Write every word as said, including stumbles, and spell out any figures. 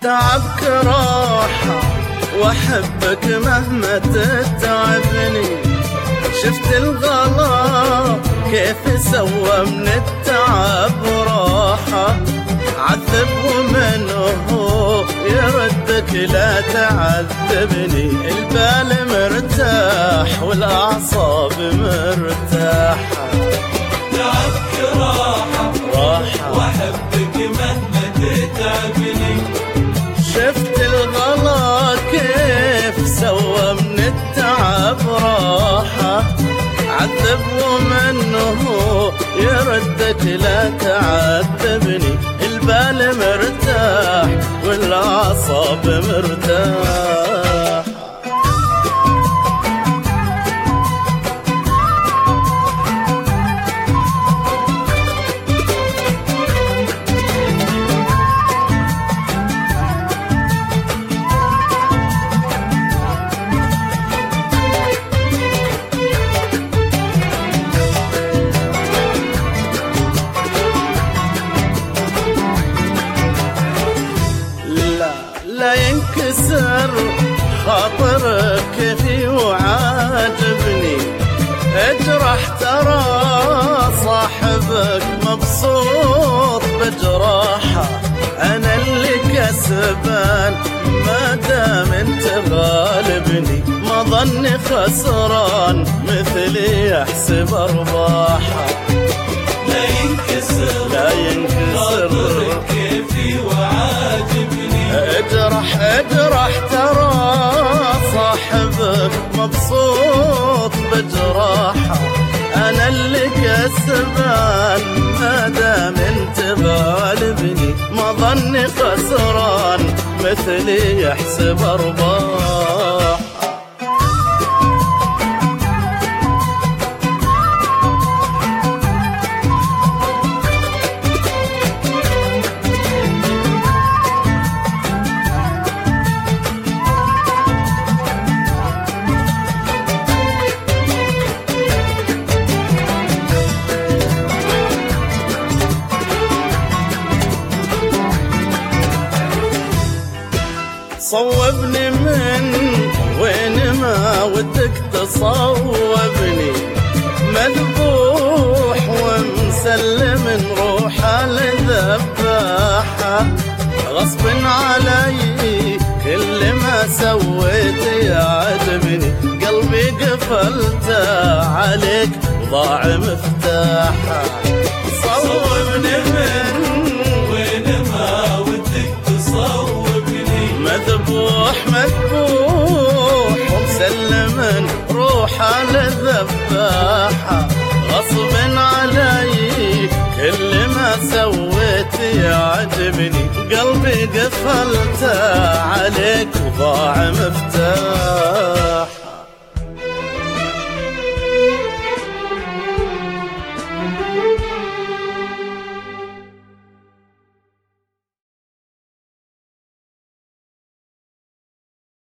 تعبك راحة واحبك مهما تتعبني. شفت الغلا كيف سوى من التعب راحة، عذب ومنه يردك لا تعذبني. البال مرتاح والاعصاب مرتاحة. تعبك راحة راحة واحبك مهما تتعبني. شفت الغلا كيف سوى من التعب راحة، عذب ومنه يردك لا تعذبني. البال مرتاح والاعصاب مرتاح. لا ينكسر خاطرك في وعاجبني. اجرح ترى صاحبك مبسوط بجراحة. انا اللي كسبان ما دام انت غالبني. ما ظني خسران مثلي يحسب ارباحه. لا ينكسر لا ينكسر خاطرك في وعاجبني. اجرح اجرح ترى صاحبك مبسوط بجراحة. انا اللي كسبان ما دام انت غالبني. ما ظني خسران مثلي يحسب ارباح. صوبني من وين ما ودك تصوبني. مذبوح ومسلم روحه لذباحة. غصب علي كل ما سويت يعجبني. قلبي قفلته عليك وضاع مفتاحه. صوبني من وين ما ودك تصوبني. مذبوح مذبوح ومسلم روحه للذباحة. غصب علي كل ما سويت يعجبني. قلبي قفلته عليك وضاع مفتاح.